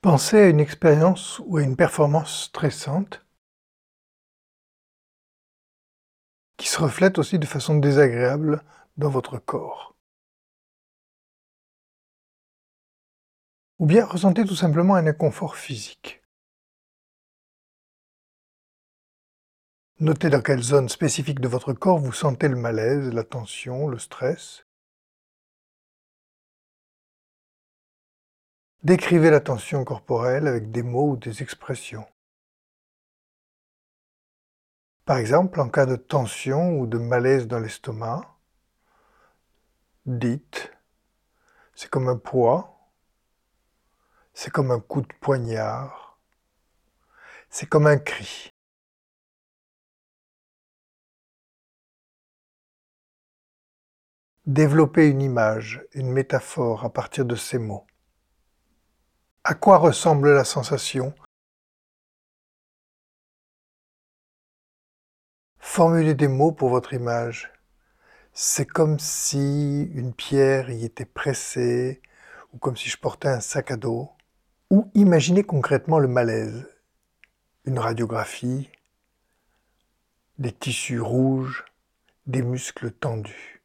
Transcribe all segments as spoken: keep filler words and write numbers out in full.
Pensez à une expérience ou à une performance stressante qui se reflète aussi de façon désagréable dans votre corps. Ou bien ressentez tout simplement un inconfort physique. Notez dans quelle zone spécifique de votre corps vous sentez le malaise, la tension, le stress. Décrivez la tension corporelle avec des mots ou des expressions. Par exemple, en cas de tension ou de malaise dans l'estomac, dites « c'est comme un poids », c'est comme un coup de poignard, c'est comme un cri. Développez une image, une métaphore à partir de ces mots. À quoi ressemble la sensation? Formulez des mots pour votre image. C'est comme si une pierre y était pressée, ou comme si je portais un sac à dos. Ou imaginez concrètement le malaise. Une radiographie, des tissus rouges, des muscles tendus.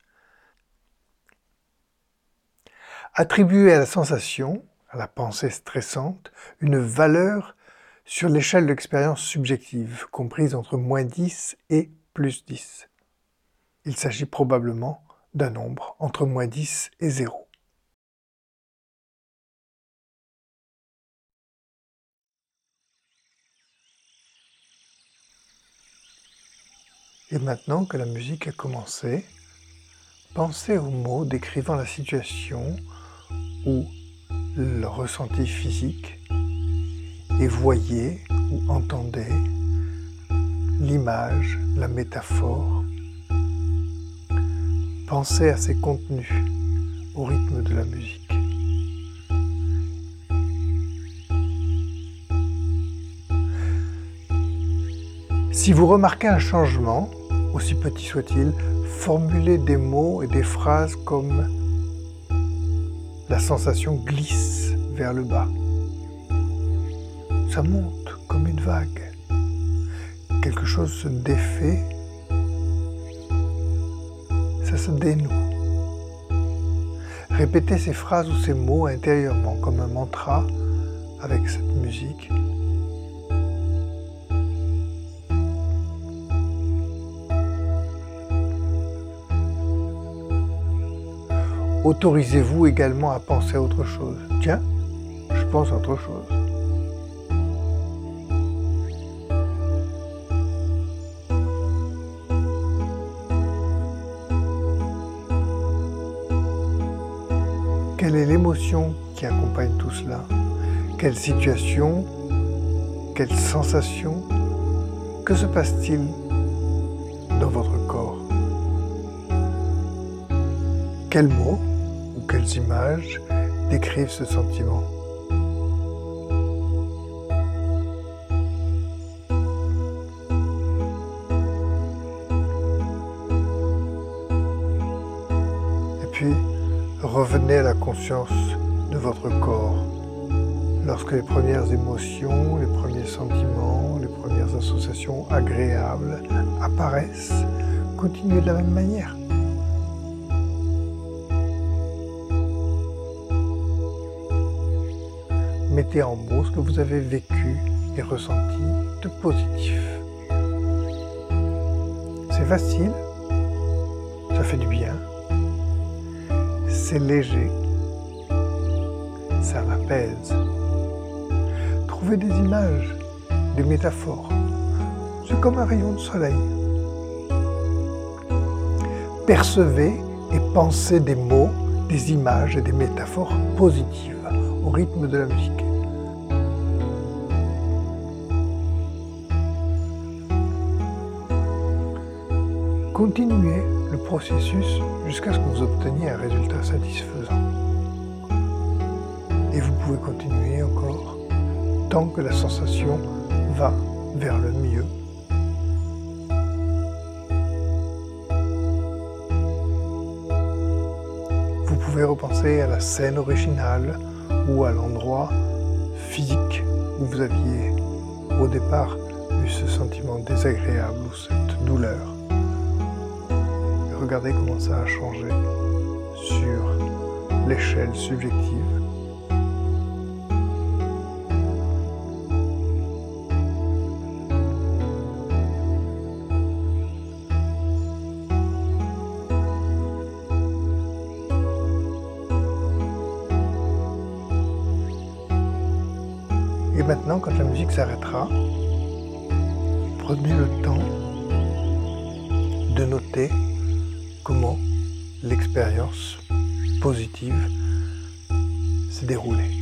Attribuez à la sensation, à la pensée stressante, une valeur sur l'échelle de l'expérience subjective, comprise entre moins dix et plus dix. Il s'agit probablement d'un nombre entre moins dix et zéro. Et maintenant que la musique a commencé, pensez aux mots décrivant la situation ou le ressenti physique et voyez ou entendez l'image, la métaphore. Pensez à ces contenus au rythme de la musique. Si vous remarquez un changement, aussi petit soit-il, formulez des mots et des phrases comme « la sensation glisse vers le bas »,« ça monte comme une vague »,« quelque chose se défait »,« ça se dénoue ». Répétez ces phrases ou ces mots intérieurement comme un mantra avec cette musique. Autorisez-vous également à penser à autre chose. Tiens, je pense à autre chose. Quelle est l'émotion qui accompagne tout cela? Quelle situation? Quelle sensation? Que se passe-t-il dans votre corps? Quels mots ou quelles images décrivent ce sentiment? Et puis, revenez à la conscience de votre corps. Lorsque les premières émotions, les premiers sentiments, les premières associations agréables apparaissent, continuez de la même manière. Mettez en mots ce que vous avez vécu et ressenti de positif. C'est facile, ça fait du bien, c'est léger, ça m'apaise. Trouvez des images, des métaphores. C'est comme un rayon de soleil. Percevez et pensez des mots, des images et des métaphores positives au rythme de la musique. Continuez le processus jusqu'à ce que vous obteniez un résultat satisfaisant. Et vous pouvez continuer encore tant que la sensation va vers le mieux. Vous pouvez repenser à la scène originale ou à l'endroit physique où vous aviez au départ eu ce sentiment désagréable ou cette douleur. Et regardez comment ça a changé sur l'échelle subjective. Et maintenant, quand la musique s'arrêtera, prenez le temps de noter comment l'expérience positive s'est déroulée.